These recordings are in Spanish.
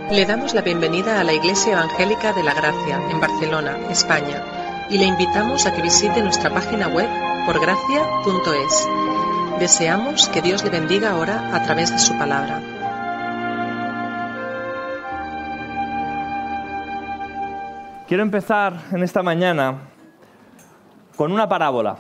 Le damos la bienvenida a la Iglesia Evangélica de la Gracia, en Barcelona, España, y le invitamos a que visite nuestra página web porgracia.es. Deseamos que Dios le bendiga ahora a través de su palabra. Quiero empezar en esta mañana con una parábola.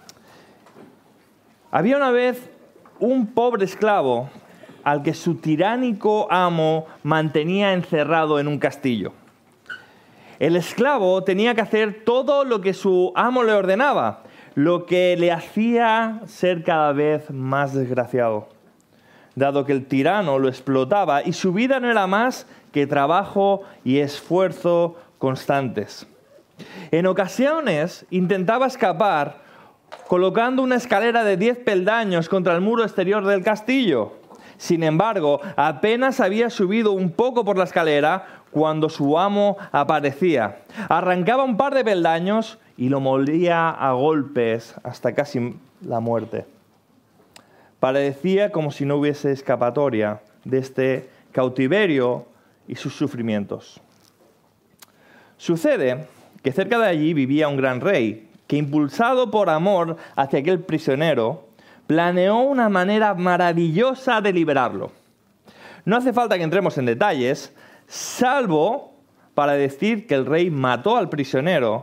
Había una vez un pobre esclavo al que su tiránico amo mantenía encerrado en un castillo. El esclavo tenía que hacer todo lo que su amo le ordenaba, lo que le hacía ser cada vez más desgraciado, dado que el tirano lo explotaba y su vida no era más que trabajo y esfuerzo constantes. En ocasiones intentaba escapar colocando una escalera de 10 peldaños contra el muro exterior del castillo. Sin embargo, apenas había subido un poco por la escalera cuando su amo aparecía. Arrancaba un par de peldaños y lo molía a golpes hasta casi la muerte. Parecía como si no hubiese escapatoria de este cautiverio y sus sufrimientos. Sucede que cerca de allí vivía un gran rey que, impulsado por amor hacia aquel prisionero, planeó una manera maravillosa de liberarlo. No hace falta que entremos en detalles, salvo para decir que el rey mató al prisionero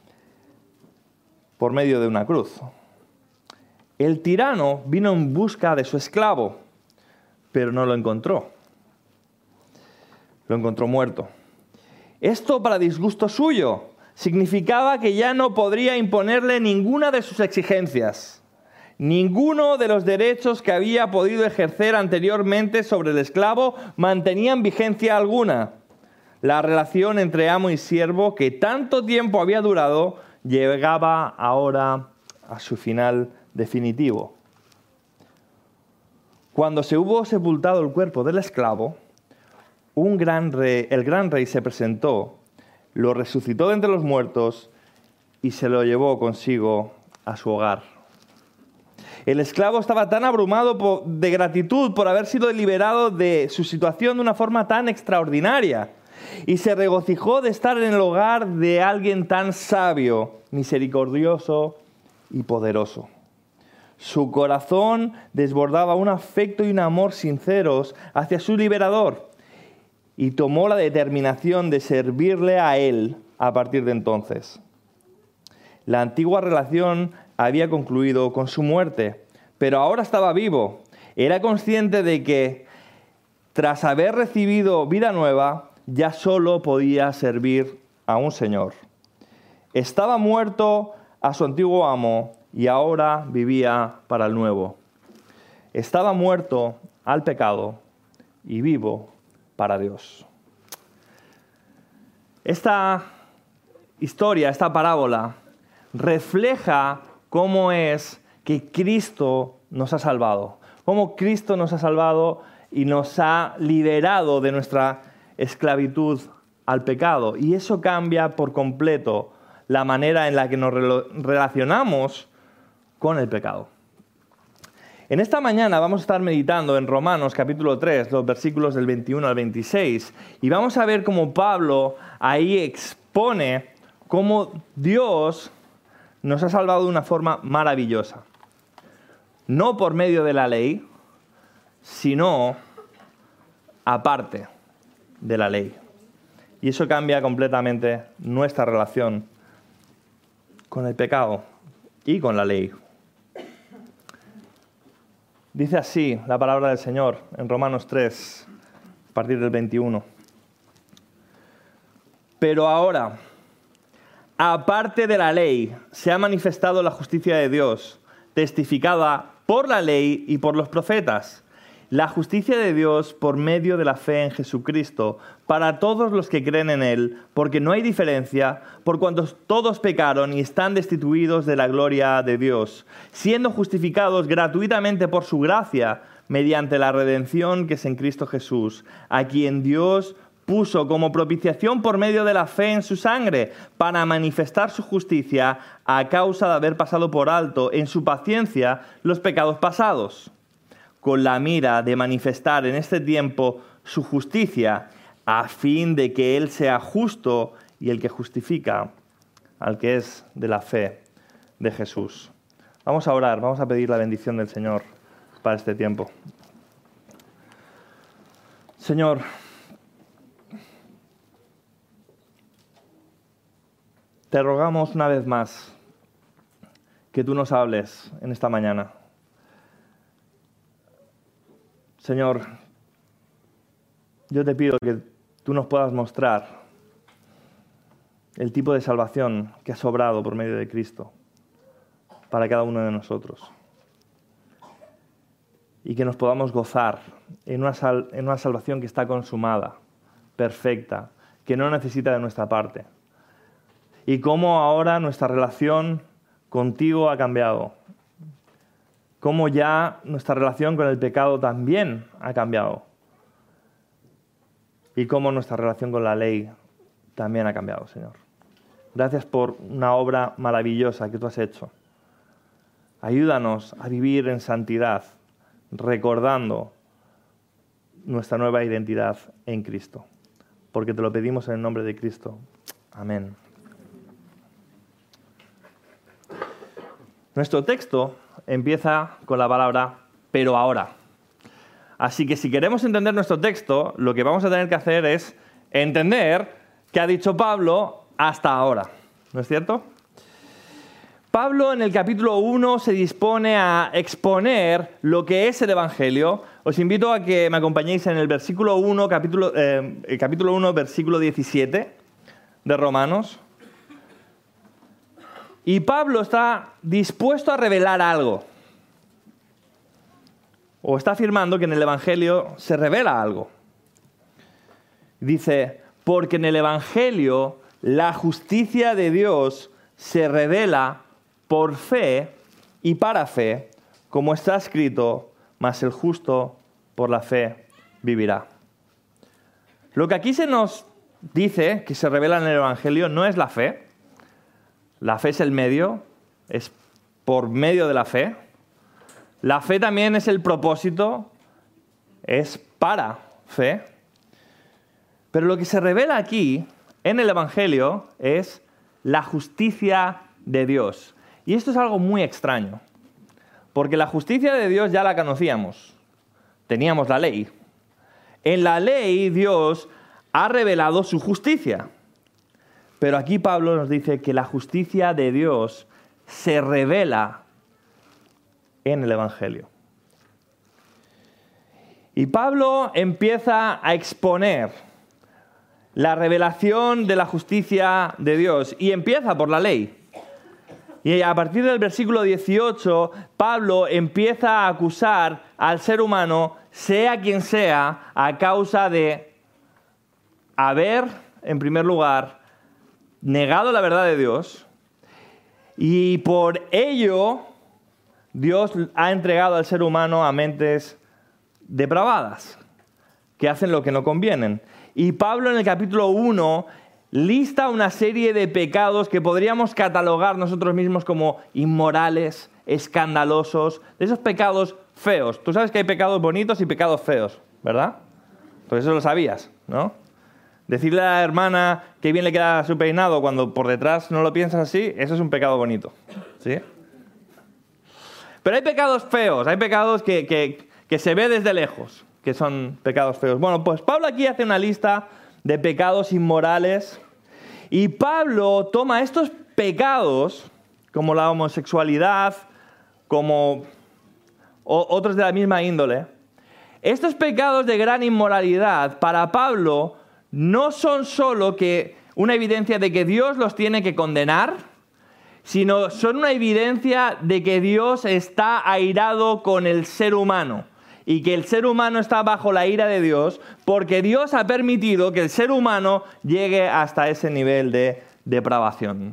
por medio de una cruz. El tirano vino en busca de su esclavo, pero no lo encontró. Lo encontró muerto. Esto, para disgusto suyo, significaba que ya no podría imponerle ninguna de sus exigencias. Ninguno de los derechos que había podido ejercer anteriormente sobre el esclavo mantenían vigencia alguna. La relación entre amo y siervo, que tanto tiempo había durado, llegaba ahora a su final definitivo. Cuando se hubo sepultado el cuerpo del esclavo, el gran rey se presentó, lo resucitó de entre los muertos y se lo llevó consigo a su hogar. El esclavo estaba tan abrumado de gratitud por haber sido liberado de su situación de una forma tan extraordinaria y se regocijó de estar en el hogar de alguien tan sabio, misericordioso y poderoso. Su corazón desbordaba un afecto y un amor sinceros hacia su liberador y tomó la determinación de servirle a él a partir de entonces. La antigua relación había concluido con su muerte, pero ahora estaba vivo. Era consciente de que, tras haber recibido vida nueva, ya solo podía servir a un Señor. Estaba muerto a su antiguo amo y ahora vivía para el nuevo. Estaba muerto al pecado y vivo para Dios. Esta historia, esta parábola, refleja cómo es que Cristo nos ha salvado. Cómo Cristo nos ha salvado y nos ha liberado de nuestra esclavitud al pecado. Y eso cambia por completo la manera en la que nos relacionamos con el pecado. En esta mañana vamos a estar meditando en Romanos capítulo 3, los versículos del 21 al 26. Y vamos a ver cómo Pablo ahí expone cómo Dios nos ha salvado de una forma maravillosa. No por medio de la ley, sino aparte de la ley. Y eso cambia completamente nuestra relación con el pecado y con la ley. Dice así la palabra del Señor en Romanos 3, a partir del 21. Pero ahora, aparte de la ley, se ha manifestado la justicia de Dios, testificada por la ley y por los profetas. La justicia de Dios por medio de la fe en Jesucristo, para todos los que creen en Él, porque no hay diferencia, por cuanto todos pecaron y están destituidos de la gloria de Dios, siendo justificados gratuitamente por su gracia, mediante la redención que es en Cristo Jesús, a quien Dios puso como propiciación por medio de la fe en su sangre, para manifestar su justicia a causa de haber pasado por alto en su paciencia los pecados pasados, con la mira de manifestar en este tiempo su justicia, a fin de que Él sea justo y el que justifica al que es de la fe de Jesús. Vamos a orar, vamos a pedir la bendición del Señor para este tiempo. Señor, te rogamos una vez más que tú nos hables en esta mañana. Señor, yo te pido que tú nos puedas mostrar el tipo de salvación que ha sobrado por medio de Cristo para cada uno de nosotros. Y que nos podamos gozar en una salvación que está consumada, perfecta, que no necesita de nuestra parte. Y cómo ahora nuestra relación contigo ha cambiado. Cómo ya nuestra relación con el pecado también ha cambiado. Y cómo nuestra relación con la ley también ha cambiado, Señor. Gracias por una obra maravillosa que tú has hecho. Ayúdanos a vivir en santidad, recordando nuestra nueva identidad en Cristo. Porque te lo pedimos en el nombre de Cristo. Amén. Nuestro texto empieza con la palabra "pero ahora". Así que si queremos entender nuestro texto, lo que vamos a tener que hacer es entender qué ha dicho Pablo hasta ahora. ¿No es cierto? Pablo en el capítulo 1 se dispone a exponer lo que es el Evangelio. Os invito a que me acompañéis en el versículo 1, el capítulo 1, versículo 17 de Romanos. Y Pablo está dispuesto a revelar algo. O está afirmando que en el Evangelio se revela algo. Dice, porque en el Evangelio la justicia de Dios se revela por fe y para fe, como está escrito, mas el justo por la fe vivirá. Lo que aquí se nos dice que se revela en el Evangelio no es la fe. La fe es el medio, es por medio de la fe. La fe también es el propósito, es para fe. Pero lo que se revela aquí, en el Evangelio, es la justicia de Dios. Y esto es algo muy extraño, porque la justicia de Dios ya la conocíamos. Teníamos la ley. En la ley Dios ha revelado su justicia. Pero aquí Pablo nos dice que la justicia de Dios se revela en el Evangelio. Y Pablo empieza a exponer la revelación de la justicia de Dios y empieza por la ley. Y a partir del versículo 18, Pablo empieza a acusar al ser humano, sea quien sea, a causa de haber, en primer lugar, negado la verdad de Dios, y por ello Dios ha entregado al ser humano a mentes depravadas, que hacen lo que no convienen. Y Pablo en el capítulo 1 lista una serie de pecados que podríamos catalogar nosotros mismos como inmorales, escandalosos, de esos pecados feos. Tú sabes que hay pecados bonitos y pecados feos, ¿verdad? Pues eso lo sabías, ¿no? Decirle a la hermana que bien le queda su peinado cuando por detrás no lo piensas así, eso es un pecado bonito, ¿sí? Pero hay pecados feos, hay pecados que se ve desde lejos, que son pecados feos. Bueno, pues Pablo aquí hace una lista de pecados inmorales y Pablo toma estos pecados, como la homosexualidad, como otros de la misma índole. Estos pecados de gran inmoralidad, para Pablo, no son solo una evidencia de que Dios los tiene que condenar, sino son una evidencia de que Dios está airado con el ser humano y que el ser humano está bajo la ira de Dios porque Dios ha permitido que el ser humano llegue hasta ese nivel de depravación.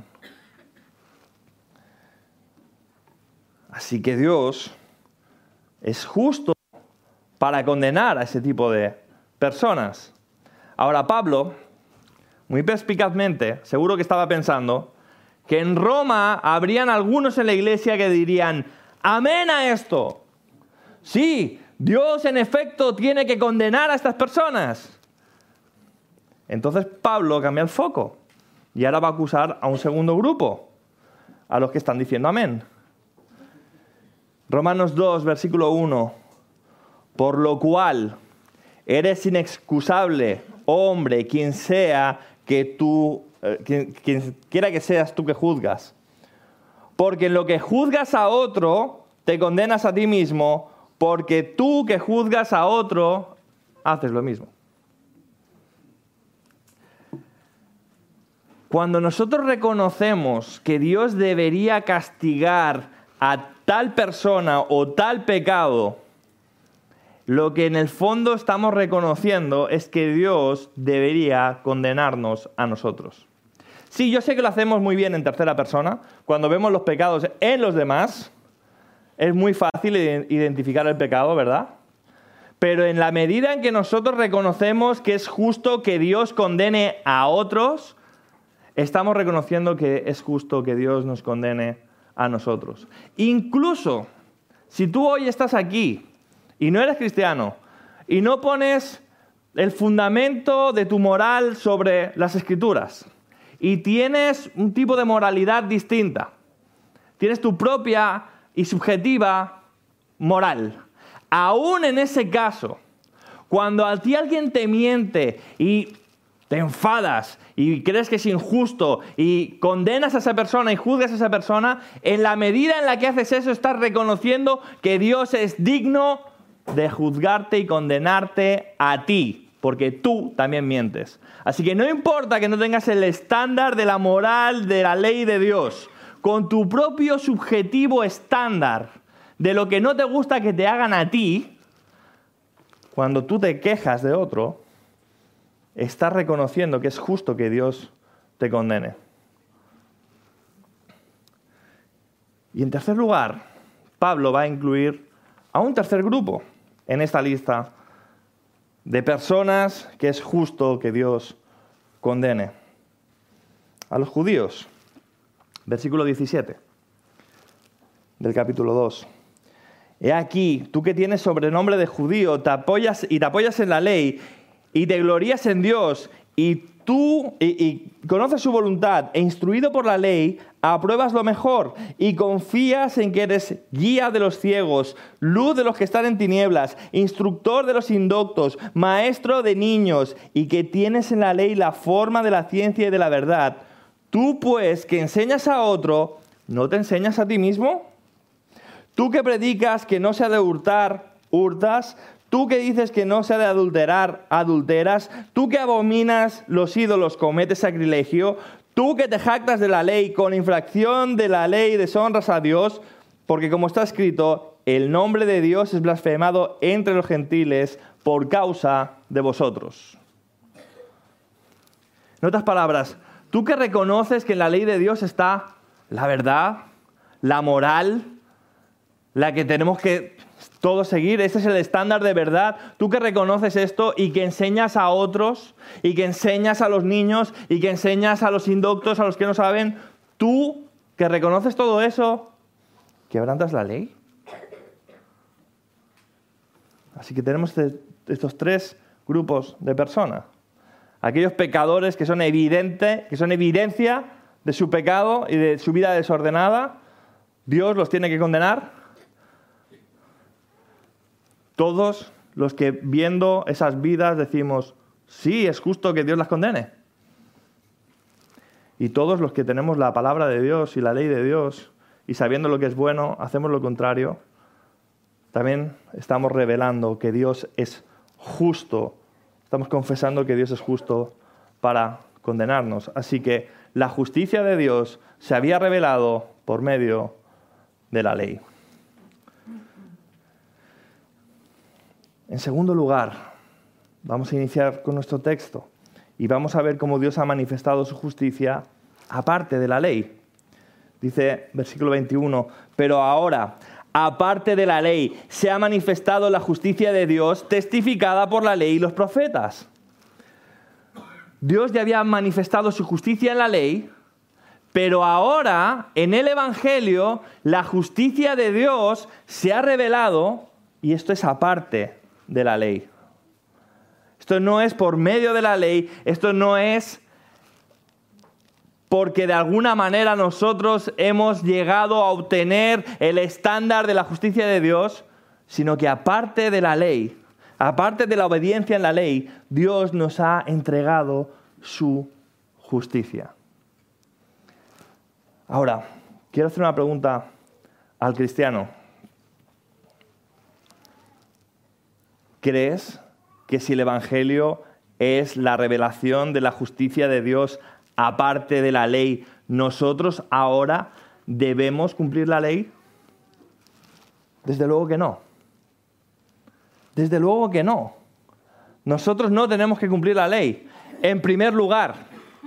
Así que Dios es justo para condenar a ese tipo de personas. Ahora Pablo, muy perspicazmente, seguro que estaba pensando que en Roma habrían algunos en la iglesia que dirían, amén a esto. Sí, Dios en efecto tiene que condenar a estas personas. Entonces Pablo cambia el foco y ahora va a acusar a un segundo grupo, a los que están diciendo amén. Romanos 2, versículo 1. Por lo cual eres inexcusable, hombre, quien quiera que seas tú que juzgas. Porque en lo que juzgas a otro, te condenas a ti mismo, porque tú que juzgas a otro, haces lo mismo. Cuando nosotros reconocemos que Dios debería castigar a tal persona o tal pecado, lo que en el fondo estamos reconociendo es que Dios debería condenarnos a nosotros. Sí, yo sé que lo hacemos muy bien en tercera persona. Cuando vemos los pecados en los demás, es muy fácil identificar el pecado, ¿verdad? Pero en la medida en que nosotros reconocemos que es justo que Dios condene a otros, estamos reconociendo que es justo que Dios nos condene a nosotros. Incluso si tú hoy estás aquí y no eres cristiano y no pones el fundamento de tu moral sobre las Escrituras y tienes un tipo de moralidad distinta, tienes tu propia y subjetiva moral, aún en ese caso, cuando a ti alguien te miente y te enfadas y crees que es injusto y condenas a esa persona y juzgas a esa persona, en la medida en la que haces eso estás reconociendo que Dios es digno de juzgarte y condenarte a ti, porque tú también mientes. Así que no importa que no tengas el estándar de la moral de la ley de Dios, con tu propio subjetivo estándar de lo que no te gusta que te hagan a ti, cuando tú te quejas de otro, estás reconociendo que es justo que Dios te condene. Y en tercer lugar, Pablo va a incluir a un tercer grupo en esta lista de personas que es justo que Dios condene. A los judíos. Versículo 17 del capítulo 2. He aquí, tú que tienes sobrenombre de judío, te apoyas en la ley y te glorías en Dios, y conoces su voluntad, e instruido por la ley, apruebas lo mejor, y confías en que eres guía de los ciegos, luz de los que están en tinieblas, instructor de los indoctos, maestro de niños, y que tienes en la ley la forma de la ciencia y de la verdad. Tú, pues, que enseñas a otro, ¿no te enseñas a ti mismo? Tú que predicas que no se ha de hurtar, hurtas. Tú que dices que no se ha de adulterar, adulteras. Tú que abominas los ídolos, cometes sacrilegio. Tú que te jactas de la ley, con infracción de la ley deshonras a Dios, porque como está escrito, el nombre de Dios es blasfemado entre los gentiles por causa de vosotros. En otras palabras, tú que reconoces que en la ley de Dios está la verdad, la moral, la que tenemos que todos seguir, ese es el estándar de verdad. Tú que reconoces esto y que enseñas a otros, y que enseñas a los niños, y que enseñas a los indoctos, a los que no saben, tú que reconoces todo eso, ¿quebrantas la ley? Así que tenemos estos tres grupos de personas. Aquellos pecadores que son evidencia de su pecado y de su vida desordenada, Dios los tiene que condenar. Todos los que viendo esas vidas decimos, sí, es justo que Dios las condene. Y todos los que tenemos la palabra de Dios y la ley de Dios y sabiendo lo que es bueno, hacemos lo contrario, también estamos revelando que Dios es justo. Estamos confesando que Dios es justo para condenarnos. Así que la justicia de Dios se había revelado por medio de la ley. En segundo lugar, vamos a iniciar con nuestro texto y vamos a ver cómo Dios ha manifestado su justicia aparte de la ley. Dice versículo 21, pero ahora, aparte de la ley, se ha manifestado la justicia de Dios testificada por la ley y los profetas. Dios ya había manifestado su justicia en la ley, pero ahora, en el Evangelio, la justicia de Dios se ha revelado, y esto es aparte de la ley. Esto no es por medio de la ley, esto no es porque de alguna manera nosotros hemos llegado a obtener el estándar de la justicia de Dios, sino que aparte de la ley, aparte de la obediencia en la ley, Dios nos ha entregado su justicia. Ahora, quiero hacer una pregunta al cristiano. ¿Crees que si el Evangelio es la revelación de la justicia de Dios aparte de la ley, nosotros ahora debemos cumplir la ley? Desde luego que no. Desde luego que no. Nosotros no tenemos que cumplir la ley. En primer lugar,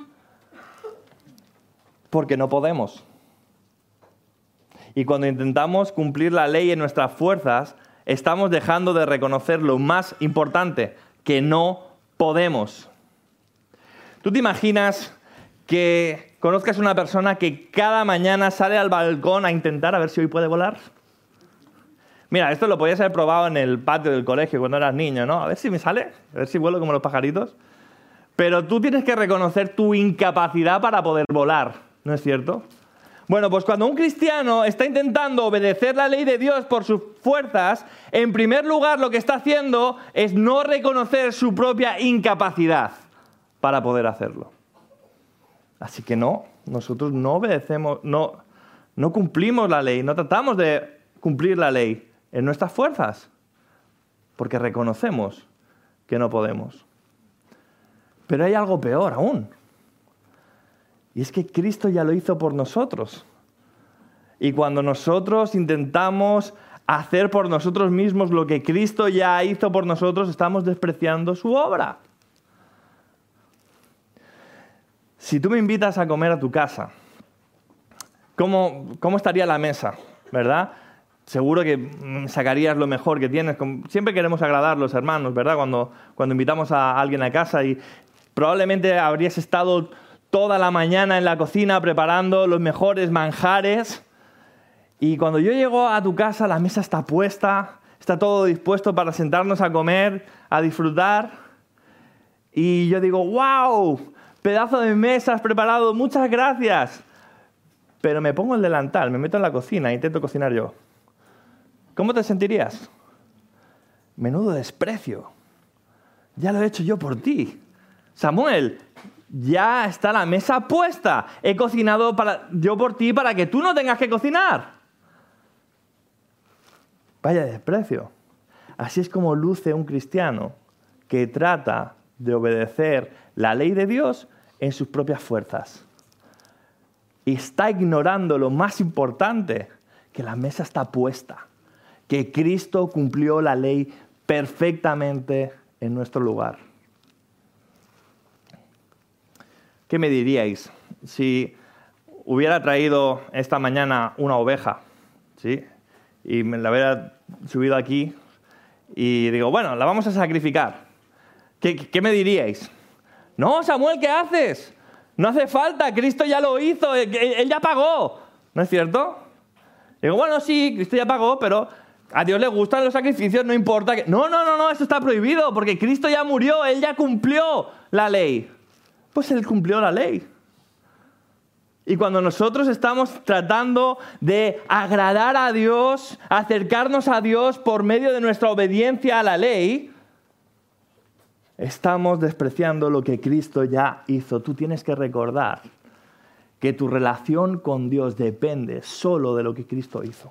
porque no podemos. Y cuando intentamos cumplir la ley en nuestras fuerzas, estamos dejando de reconocer lo más importante, que no podemos. ¿Tú te imaginas que conozcas a una persona que cada mañana sale al balcón a intentar a ver si hoy puede volar? Mira, esto lo podías haber probado en el patio del colegio cuando eras niño, ¿no? A ver si me sale, a ver si vuelo como los pajaritos. Pero tú tienes que reconocer tu incapacidad para poder volar, ¿no es cierto? Bueno, pues cuando un cristiano está intentando obedecer la ley de Dios por sus fuerzas, en primer lugar lo que está haciendo es no reconocer su propia incapacidad para poder hacerlo. Así que no, nosotros no obedecemos, no cumplimos la ley, no tratamos de cumplir la ley en nuestras fuerzas, porque reconocemos que no podemos. Pero hay algo peor aún. Y es que Cristo ya lo hizo por nosotros. Y cuando nosotros intentamos hacer por nosotros mismos lo que Cristo ya hizo por nosotros, estamos despreciando su obra. Si tú me invitas a comer a tu casa, ¿cómo estaría la mesa? ¿Verdad? Seguro que sacarías lo mejor que tienes. Siempre queremos agradar a los hermanos, ¿verdad? Cuando invitamos a alguien a casa, y probablemente habrías estado toda la mañana en la cocina preparando los mejores manjares. Y cuando yo llego a tu casa, la mesa está puesta, está todo dispuesto para sentarnos a comer, a disfrutar. Y yo digo, ¡wow! Pedazo de mesa has preparado, muchas gracias. Pero me pongo el delantal, me meto en la cocina e intento cocinar yo. ¿Cómo te sentirías? Menudo desprecio. Ya lo he hecho yo por ti. Samuel, ya está la mesa puesta. He cocinado yo por ti para que tú no tengas que cocinar. Vaya desprecio. Así es como luce un cristiano que trata de obedecer la ley de Dios en sus propias fuerzas. Y está ignorando lo más importante, que la mesa está puesta, que Cristo cumplió la ley perfectamente en nuestro lugar. ¿Qué me diríais si hubiera traído esta mañana una oveja, ¿sí? Y me la hubiera subido aquí y digo, bueno, la vamos a sacrificar? ¿Qué me diríais? No, Samuel, ¿qué haces? No hace falta, Cristo ya lo hizo, Él ya pagó. ¿No es cierto? Digo, bueno, sí, Cristo ya pagó, pero a Dios le gustan los sacrificios, no importa que... No, esto está prohibido, porque Cristo ya murió, Él ya cumplió la ley. Pues Él cumplió la ley. Y cuando nosotros estamos tratando de agradar a Dios, acercarnos a Dios por medio de nuestra obediencia a la ley, estamos despreciando lo que Cristo ya hizo. Tú tienes que recordar que tu relación con Dios depende solo de lo que Cristo hizo,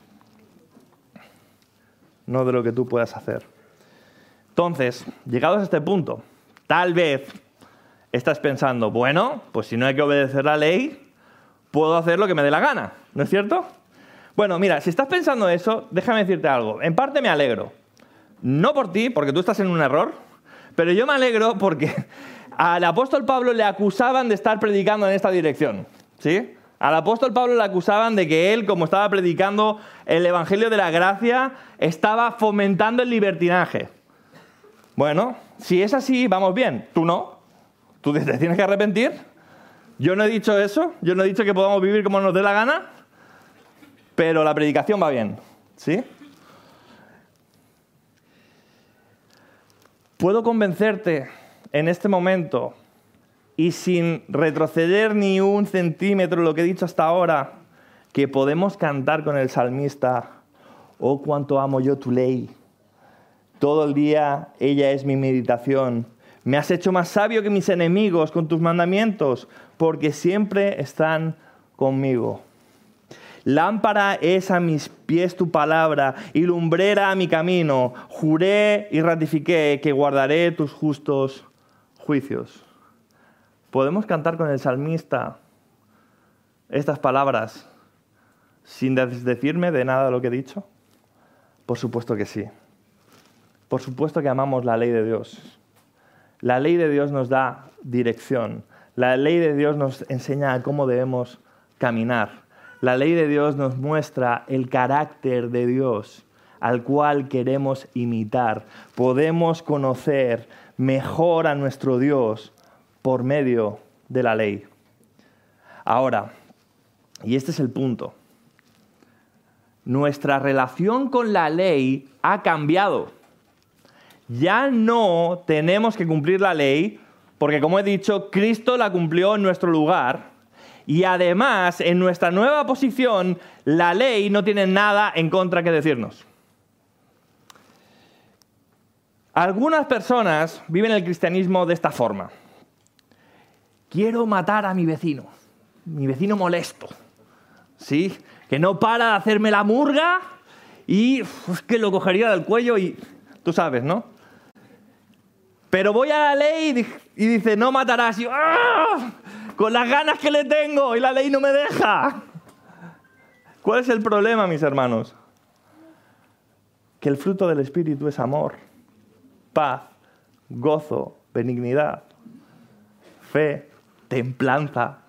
no de lo que tú puedas hacer. Entonces, llegados a este punto, tal vez estás pensando, bueno, pues si no hay que obedecer la ley, puedo hacer lo que me dé la gana, ¿no es cierto? Bueno, mira, si estás pensando eso, déjame decirte algo. En parte me alegro. No por ti, porque tú estás en un error, pero yo me alegro porque al apóstol Pablo le acusaban de estar predicando en esta dirección, ¿sí? Al apóstol Pablo le acusaban de que él, como estaba predicando el Evangelio de la Gracia, estaba fomentando el libertinaje. Bueno, si es así, vamos bien. Tú no. Tú te tienes que arrepentir. Yo no he dicho eso. Yo no he dicho que podamos vivir como nos dé la gana. Pero la predicación va bien, ¿sí? Puedo convencerte en este momento y sin retroceder ni un centímetro lo que he dicho hasta ahora, que podemos cantar con el salmista: oh, cuánto amo yo tu ley. Todo el día ella es mi meditación. Me has hecho más sabio que mis enemigos con tus mandamientos, porque siempre están conmigo. Lámpara es a mis pies tu palabra y lumbrera a mi camino. Juré y ratifiqué que guardaré tus justos juicios. ¿Podemos cantar con el salmista estas palabras sin desdecirme de nada de lo que he dicho? Por supuesto que sí. Por supuesto que amamos la ley de Dios. La ley de Dios nos da dirección. La ley de Dios nos enseña cómo debemos caminar. La ley de Dios nos muestra el carácter de Dios al cual queremos imitar. Podemos conocer mejor a nuestro Dios por medio de la ley. Ahora, y este es el punto, nuestra relación con la ley ha cambiado. Ya no tenemos que cumplir la ley, porque como he dicho, Cristo la cumplió en nuestro lugar. Y además, en nuestra nueva posición, la ley no tiene nada en contra que decirnos. Algunas personas viven el cristianismo de esta forma. Quiero matar a mi vecino molesto, ¿sí? Que no para de hacerme la murga y es que lo cogería del cuello y tú sabes, ¿no? Pero voy a la ley y dice, no matarás. Y yo, ¡ah! Con las ganas que le tengo y la ley no me deja. ¿Cuál es el problema, mis hermanos? Que el fruto del Espíritu es amor, paz, gozo, benignidad, fe, templanza.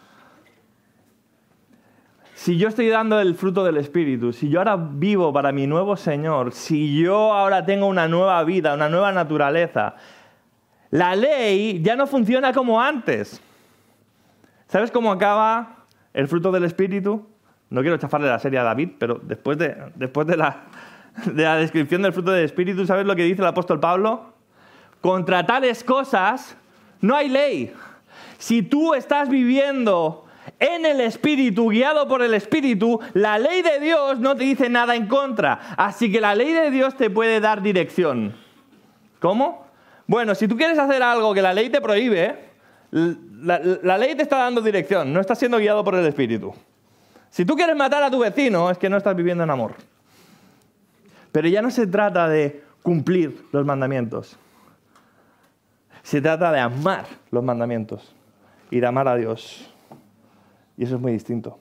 Si yo estoy dando el fruto del Espíritu, si yo ahora vivo para mi nuevo Señor, si yo ahora tengo una nueva vida, una nueva naturaleza, la ley ya no funciona como antes. ¿Sabes cómo acaba el fruto del Espíritu? No quiero chafarle la serie a David, pero después de la descripción del fruto del Espíritu, ¿sabes lo que dice el apóstol Pablo? Contra tales cosas no hay ley. Si tú estás viviendo en el Espíritu, guiado por el Espíritu, la ley de Dios no te dice nada en contra. Así que la ley de Dios te puede dar dirección. ¿Cómo? Bueno, si tú quieres hacer algo que la ley te prohíbe, la ley te está dando dirección, no estás siendo guiado por el Espíritu. Si tú quieres matar a tu vecino, es que no estás viviendo en amor. Pero ya no se trata de cumplir los mandamientos. Se trata de amar los mandamientos y de amar a Dios. Y eso es muy distinto.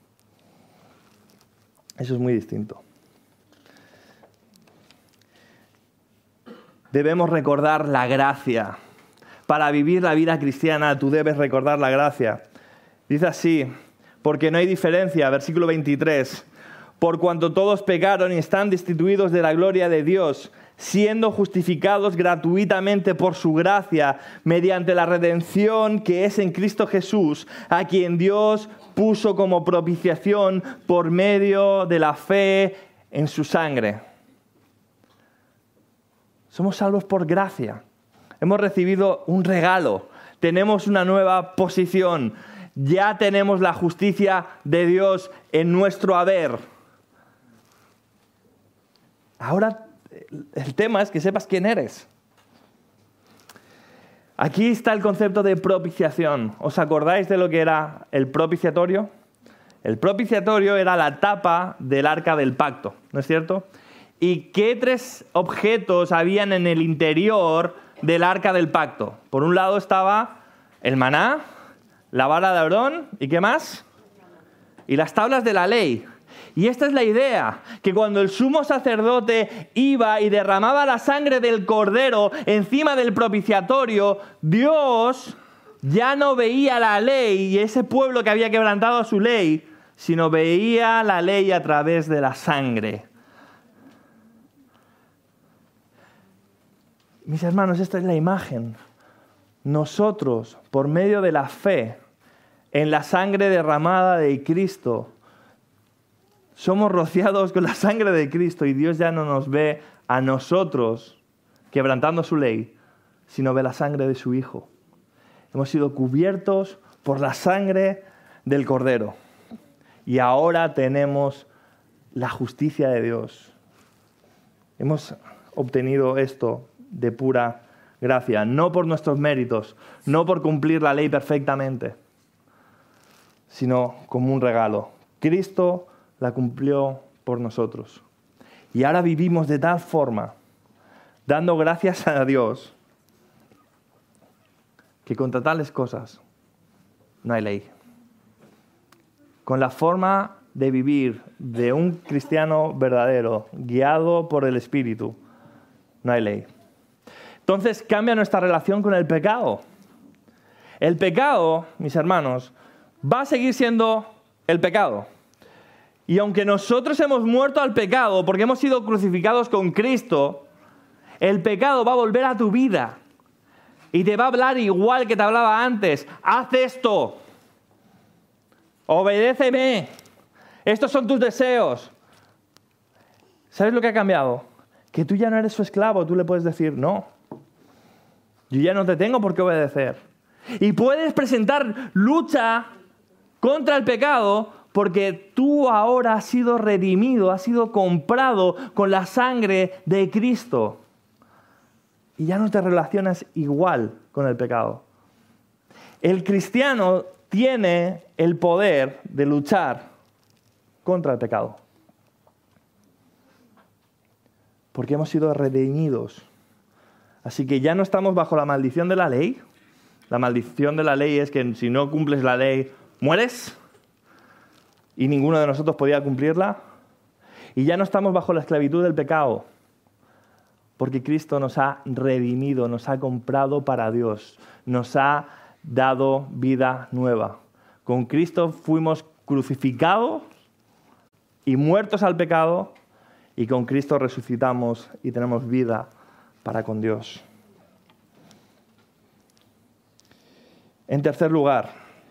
Eso es muy distinto. Debemos recordar la gracia. Para vivir la vida cristiana, tú debes recordar la gracia. Dice así, porque no hay diferencia, versículo 23, por cuanto todos pecaron y están destituidos de la gloria de Dios, siendo justificados gratuitamente por su gracia, mediante la redención que es en Cristo Jesús, a quien Dios puso como propiciación por medio de la fe en su sangre. Somos salvos por gracia. Hemos recibido un regalo. Tenemos una nueva posición. Ya tenemos la justicia de Dios en nuestro haber. Ahora, el tema es que sepas quién eres. Aquí está el concepto de propiciación. ¿Os acordáis de lo que era el propiciatorio? El propiciatorio era la tapa del arca del pacto, ¿no es cierto? ¿Y qué tres objetos habían en el interior del arca del pacto? Por un lado estaba el maná, la vara de Aarón, ¿y qué más? Y las tablas de la ley. Y esta es la idea, que cuando el sumo sacerdote iba y derramaba la sangre del cordero encima del propiciatorio, Dios ya no veía la ley y ese pueblo que había quebrantado su ley, sino veía la ley a través de la sangre. Mis hermanos, esta es la imagen. Nosotros, por medio de la fe en la sangre derramada de Cristo, somos rociados con la sangre de Cristo y Dios ya no nos ve a nosotros quebrantando su ley, sino de la sangre de su Hijo. Hemos sido cubiertos por la sangre del Cordero. Y ahora tenemos la justicia de Dios. Hemos obtenido esto de pura gracia, no por nuestros méritos, no por cumplir la ley perfectamente, sino como un regalo. Cristo la cumplió por nosotros. Y ahora vivimos de tal forma, dando gracias a Dios, que contra tales cosas no hay ley. Con la forma de vivir de un cristiano verdadero, guiado por el Espíritu, no hay ley. Entonces cambia nuestra relación con el pecado. El pecado, mis hermanos, va a seguir siendo el pecado. Y aunque nosotros hemos muerto al pecado porque hemos sido crucificados con Cristo, el pecado va a volver a tu vida y te va a hablar igual que te hablaba antes. Haz esto. Obedéceme. Estos son tus deseos. ¿Sabes lo que ha cambiado? Que tú ya no eres su esclavo. Tú le puedes decir, no. Yo ya no te tengo por qué obedecer. Y puedes presentar lucha contra el pecado porque tú ahora has sido redimido, has sido comprado con la sangre de Cristo. Y ya no te relacionas igual con el pecado. El cristiano tiene el poder de luchar contra el pecado. Porque hemos sido redimidos. Así que ya no estamos bajo la maldición de la ley. La maldición de la ley es que si no cumples la ley, mueres. Y ninguno de nosotros podía cumplirla. Y ya no estamos bajo la esclavitud del pecado. Porque Cristo nos ha redimido, nos ha comprado para Dios. Nos ha dado vida nueva. Con Cristo fuimos crucificados y muertos al pecado. Y con Cristo resucitamos y tenemos vida para con Dios. En tercer lugar,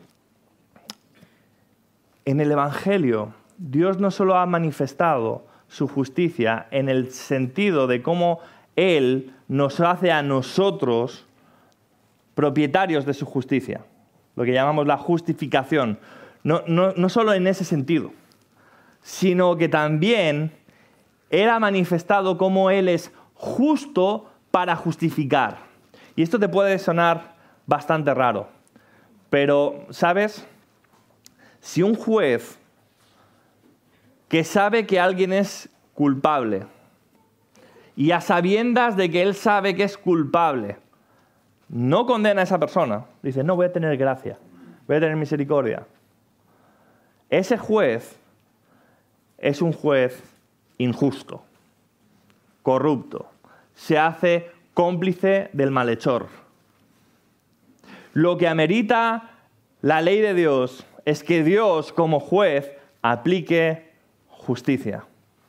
en el Evangelio, Dios no solo ha manifestado su justicia en el sentido de cómo Él nos hace a nosotros propietarios de su justicia, lo que llamamos la justificación, no solo en ese sentido, sino que también Él ha manifestado cómo Él es justo para justificar. Y esto te puede sonar bastante raro, pero, ¿sabes? Si un juez que sabe que alguien es culpable y a sabiendas de que él sabe que es culpable, no condena a esa persona, dice, no, voy a tener gracia, voy a tener misericordia. Ese juez es un juez injusto, corrupto, se hace cómplice del malhechor. Lo que amerita la ley de Dios es que Dios, como juez, aplique justicia.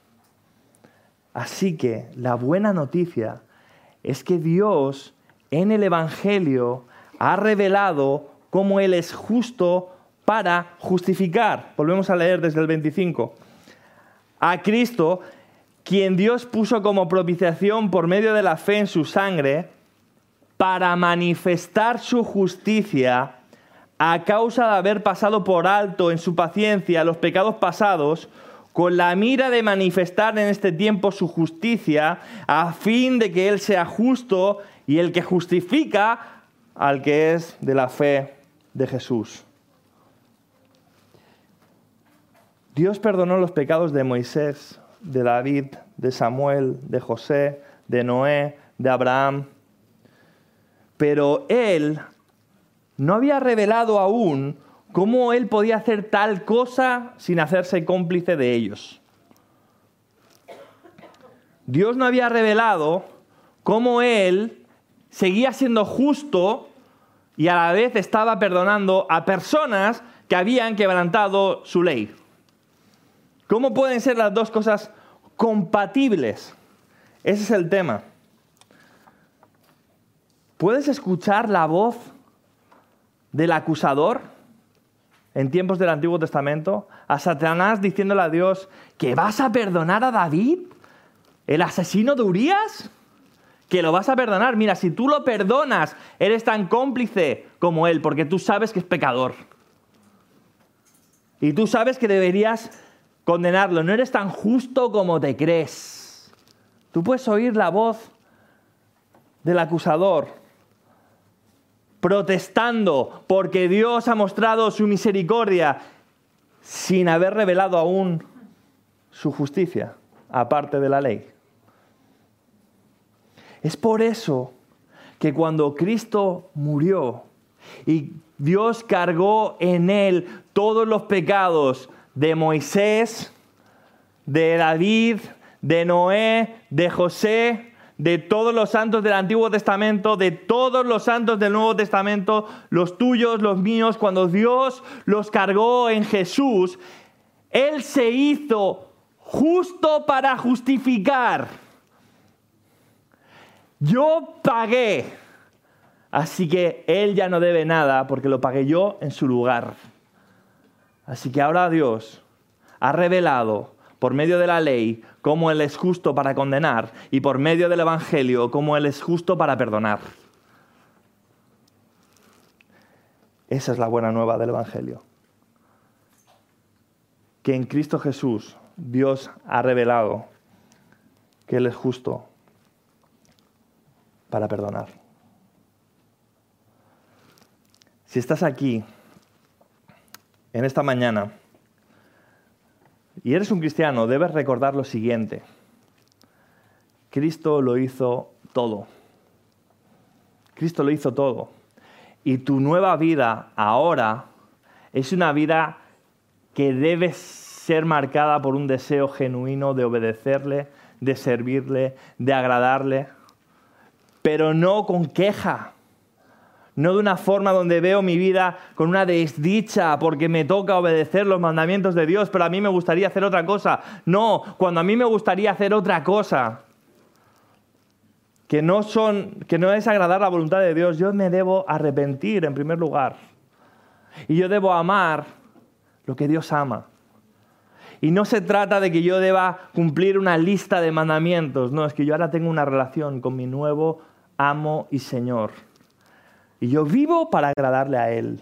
Así que la buena noticia es que Dios en el Evangelio ha revelado cómo Él es justo para justificar. Volvemos a leer desde el 25. A Cristo, quien Dios puso como propiciación por medio de la fe en su sangre, para manifestar su justicia a causa de haber pasado por alto en su paciencia los pecados pasados, con la mira de manifestar en este tiempo su justicia, a fin de que Él sea justo y el que justifica al que es de la fe de Jesús. Dios perdonó los pecados de Moisés, de David, de Samuel, de José, de Noé, de Abraham. Pero Él no había revelado aún cómo Él podía hacer tal cosa sin hacerse cómplice de ellos. Dios no había revelado cómo Él seguía siendo justo y a la vez estaba perdonando a personas que habían quebrantado su ley. ¿Cómo pueden ser las dos cosas compatibles? Ese es el tema. ¿Puedes escuchar la voz del acusador en tiempos del Antiguo Testamento? A Satanás diciéndole a Dios, ¿que vas a perdonar a David, el asesino de Urías? que lo vas a perdonar. Mira, si tú lo perdonas, eres tan cómplice como él, porque tú sabes que es pecador. Y tú sabes que deberías condenarlo. No eres tan justo como te crees. Tú puedes oír la voz del acusador protestando porque Dios ha mostrado su misericordia sin haber revelado aún su justicia, aparte de la ley. Es por eso que cuando Cristo murió y Dios cargó en él todos los pecados de Moisés, de David, de Noé, de José, de todos los santos del Antiguo Testamento, de todos los santos del Nuevo Testamento, los tuyos, los míos, cuando Dios los cargó en Jesús, Él se hizo justo para justificar. Yo pagué, así que Él ya no debe nada porque lo pagué yo en su lugar. Así que ahora Dios ha revelado por medio de la ley cómo Él es justo para condenar y por medio del Evangelio cómo Él es justo para perdonar. Esa es la buena nueva del Evangelio. Que en Cristo Jesús Dios ha revelado que Él es justo para perdonar. Si estás aquí en esta mañana y eres un cristiano, debes recordar lo siguiente. Cristo lo hizo todo. Cristo lo hizo todo. Y tu nueva vida ahora es una vida que debe ser marcada por un deseo genuino de obedecerle, de servirle, de agradarle, pero no con queja. No de una forma donde veo mi vida con una desdicha porque me toca obedecer los mandamientos de Dios, pero a mí me gustaría hacer otra cosa. No, cuando a mí me gustaría hacer otra cosa, que no es agradar la voluntad de Dios, yo me debo arrepentir en primer lugar. Y yo debo amar lo que Dios ama. Y no se trata de que yo deba cumplir una lista de mandamientos. No, es que yo ahora tengo una relación con mi nuevo amo y Señor. Y yo vivo para agradarle a Él,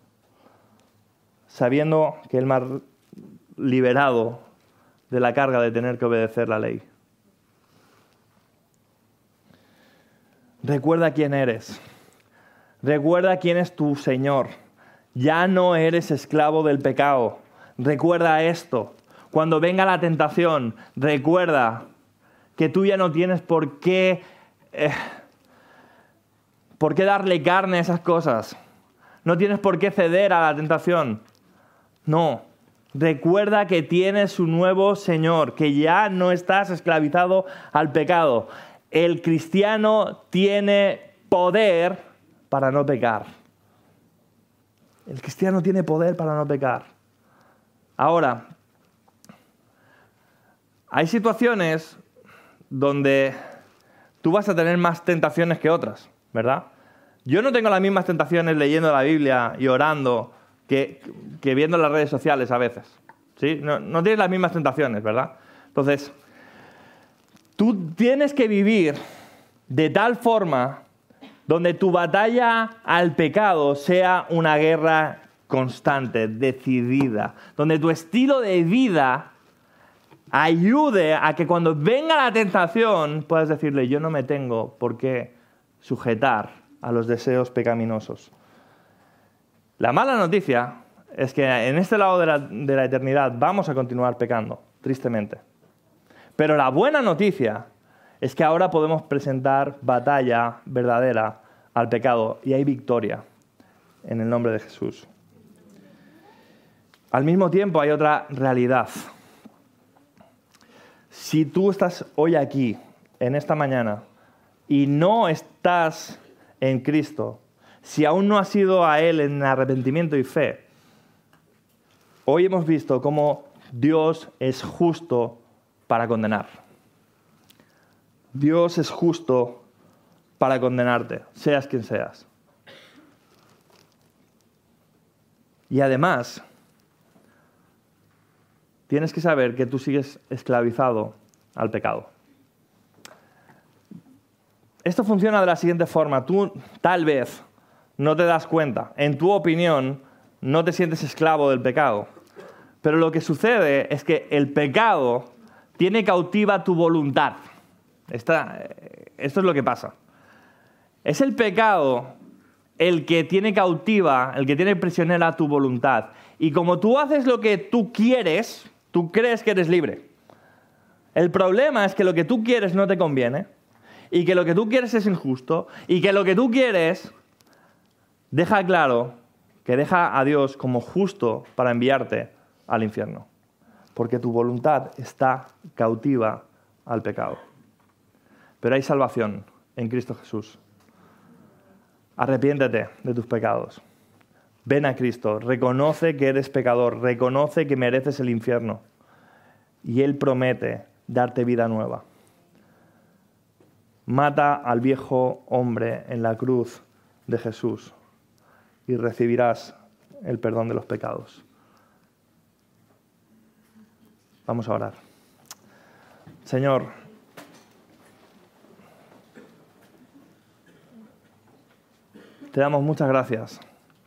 sabiendo que Él me ha liberado de la carga de tener que obedecer la ley. Recuerda quién eres. Recuerda quién es tu Señor. Ya no eres esclavo del pecado. Recuerda esto. Cuando venga la tentación, recuerda que tú ya no tienes por qué darle carne a esas cosas. No tienes por qué ceder a la tentación. No. Recuerda que tienes un nuevo Señor, que ya no estás esclavizado al pecado. El cristiano tiene poder para no pecar. El cristiano tiene poder para no pecar. Ahora, hay situaciones donde tú vas a tener más tentaciones que otras, ¿verdad? Yo no tengo las mismas tentaciones leyendo la Biblia y orando que viendo las redes sociales a veces. ¿Sí? No tienes las mismas tentaciones, ¿verdad? Entonces, tú tienes que vivir de tal forma donde tu batalla al pecado sea una guerra constante, decidida, donde tu estilo de vida ayude a que cuando venga la tentación puedas decirle, yo no me tengo por qué sujetar a los deseos pecaminosos. La mala noticia es que en este lado de la eternidad vamos a continuar pecando, tristemente. Pero la buena noticia es que ahora podemos presentar batalla verdadera al pecado y hay victoria en el nombre de Jesús. Al mismo tiempo hay otra realidad. Si tú estás hoy aquí, en esta mañana, y no estás en Cristo, si aún no has ido a Él en arrepentimiento y fe, hoy hemos visto cómo Dios es justo para condenar. Dios es justo para condenarte, seas quien seas. Y además, tienes que saber que tú sigues esclavizado al pecado. esto funciona de la siguiente forma. Tú tal vez no te das cuenta. En tu opinión, no te sientes esclavo del pecado. Pero lo que sucede es que el pecado tiene cautiva tu voluntad. Esto es lo que pasa. Es el pecado el que tiene cautiva, el que tiene prisionera tu voluntad. Y como tú haces lo que tú quieres, tú crees que eres libre. El problema es que lo que tú quieres no te conviene, y que lo que tú quieres es injusto, y que lo que tú quieres deja claro que deja a Dios como justo para enviarte al infierno. Porque tu voluntad está cautiva al pecado. Pero hay salvación en Cristo Jesús. Arrepiéntete de tus pecados. Ven a Cristo, reconoce que eres pecador, reconoce que mereces el infierno. Y Él promete darte vida nueva. Mata al viejo hombre en la cruz de Jesús y recibirás el perdón de los pecados. Vamos a orar. Señor, te damos muchas gracias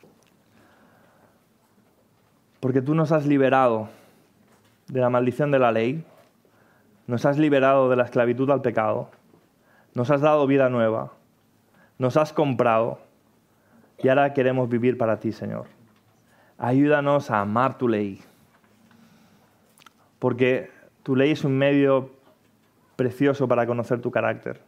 porque tú nos has liberado de la maldición de la ley, nos has liberado de la esclavitud al pecado, nos has dado vida nueva, nos has comprado y ahora queremos vivir para ti, Señor. Ayúdanos a amar tu ley, porque tu ley es un medio precioso para conocer tu carácter.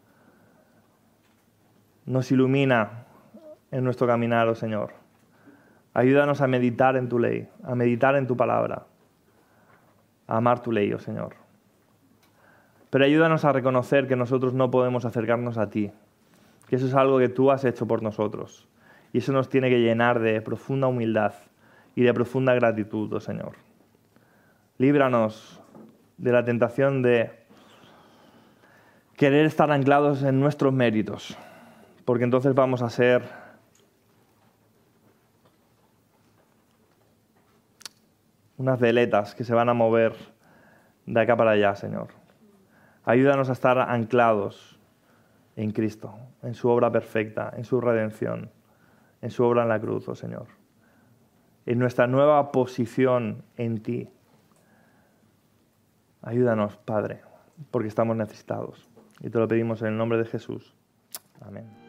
Nos ilumina en nuestro caminar, oh Señor. Ayúdanos a meditar en tu ley, a meditar en tu palabra, a amar tu ley, oh Señor. Pero ayúdanos a reconocer que nosotros no podemos acercarnos a ti, que eso es algo que tú has hecho por nosotros. Y eso nos tiene que llenar de profunda humildad y de profunda gratitud, oh Señor. Líbranos de la tentación de querer estar anclados en nuestros méritos, porque entonces vamos a ser unas veletas que se van a mover de acá para allá, Señor. Ayúdanos a estar anclados en Cristo, en su obra perfecta, en su redención, en su obra en la cruz, oh Señor. En nuestra nueva posición en ti. Ayúdanos, Padre, porque estamos necesitados. Y te lo pedimos en el nombre de Jesús. Amén.